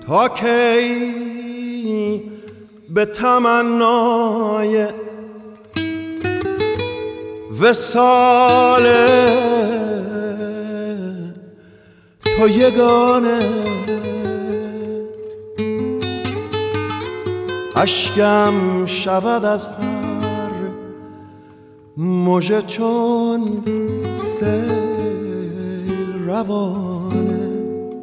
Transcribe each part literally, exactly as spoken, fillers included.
تا کی به تمنای وصال تو یگانه اشکم شود از هر مژه چون سیل روانه.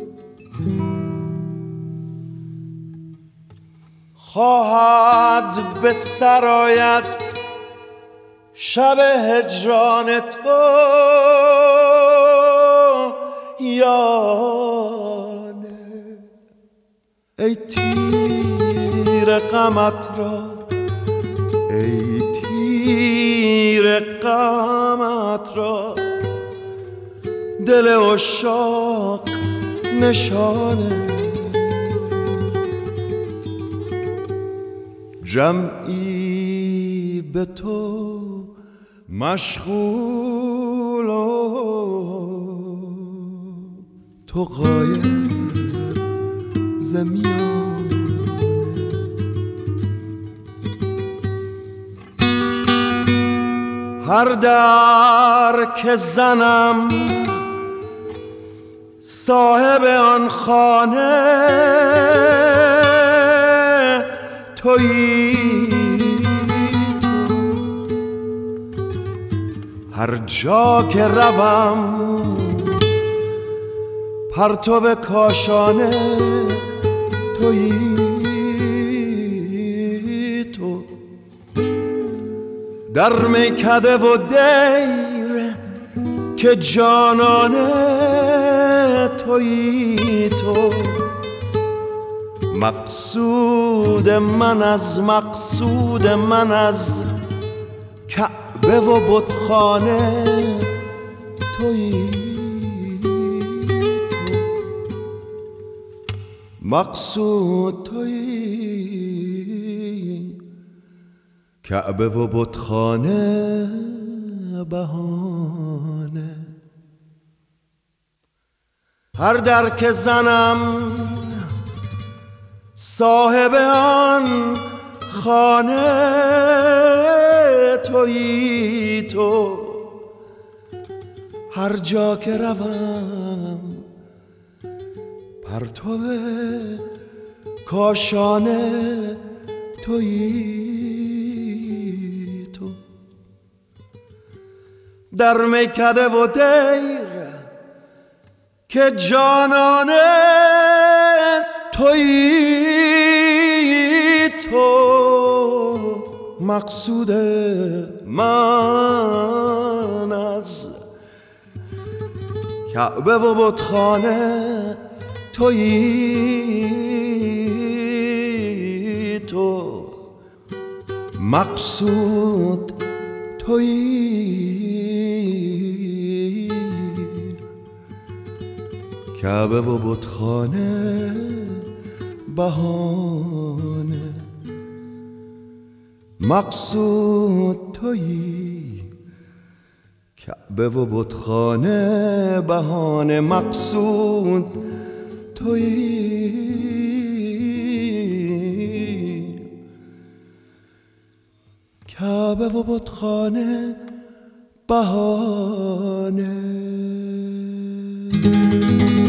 خواهد به سرایت شب هجران تو یانه، ای تیر غمت را، ای تیر غمت را دل عشاق نشانه. جمعی به تو مشغول و تو غایب ز میانه. هر در که زنم صاحب آن خانه تویی تو، هر جا که روم پرتو کاشانه تویی تو. در میکده و دیر که جانانه تویی تو. مقصود من از مقصود من از کعبه و بتخانه تویی تو. مقصود تویی، کعبه و بتخانه بهانه. هر در که زنم صاحب آن خانه تویی تو، هر جا که روم پرتو کاشانه تویی تو. در میکده و دیر که جانانه تویی تو. مقصود من از کعبه و بتخانه تویی تو. مقصود تویی، کعبه و بتخانه بهانه. مقصود تویی، کعبه و بتخانه بهانه. مقصود تویی، کعبه و بتخانه بهانه.